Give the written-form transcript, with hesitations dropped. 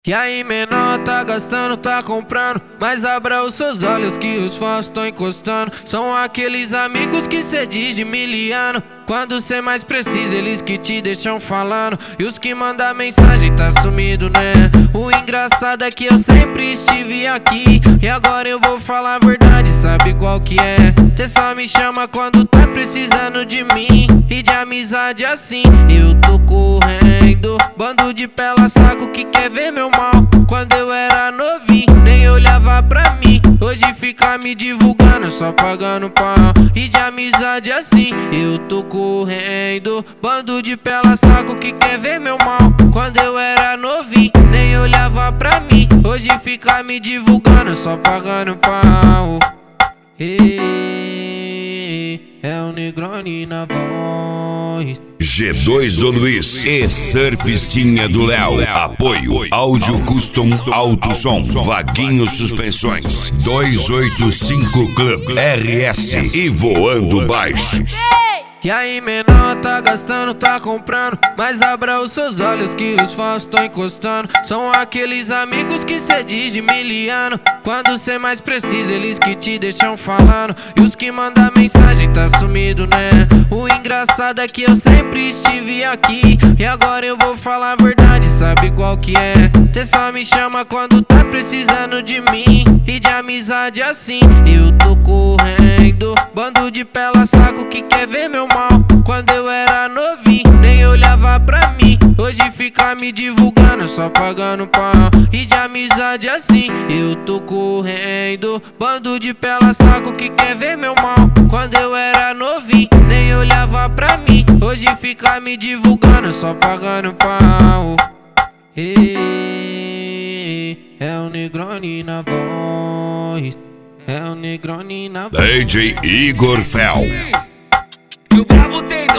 E aí, menor, tá gastando, tá comprando, mas abra os seus olhos que os falsos tão encostando. São aqueles amigos que cê diz de miliano, quando cê mais precisa, eles que te deixam falando. E os que mandam mensagem tá sumido, né? O engraçado é que eu sempre estive aqui, e agora eu vou falar a verdade, sabe qual que é? Cê só me chama quando tá precisando de mim, e de amizade assim eu tô correndo. Bando de pela saco que quer ver meu mal. Quando eu era novinho, nem olhava pra mim. Hoje fica me divulgando, só pagando pau. E de amizade assim eu tô correndo. Bando de pela saco que quer ver meu mal. Quando eu era novinho, nem olhava pra mim. Hoje fica me divulgando, só pagando pau. É o Negroni na voz. G2 do Luiz e Surfistinha do Léo. Apoio Áudio Custom Alto Som, Vaguinho Suspensões, 285 Club RS e Voando Baixo. E aí, menor, tá gastando, tá comprando, mas abra os seus olhos que os falsos tão encostando. São aqueles amigos que cê diz de miliano, quando cê mais precisa, eles que te deixam falando. E os que mandam mensagem tá sumido, né? O engraçado é que eu sempre estive aqui, e agora eu vou falar a verdade, sabe qual que é? Cê só me chama quando tá precisando de mim, e de amizade assim eu tô correndo. Bando de pela saco que quer ver meu mal. Quando eu era novinho, nem olhava pra mim. Hoje fica me divulgando, só pagando pau. E de amizade assim eu tô correndo. Bando de pela saco que quer ver meu mal. Quando eu era novinho, nem olhava pra mim. Hoje fica me divulgando, só pagando pau. É o Negroni na voz. É o Negroni na voz. DJ Igor Fel. E o brabo tem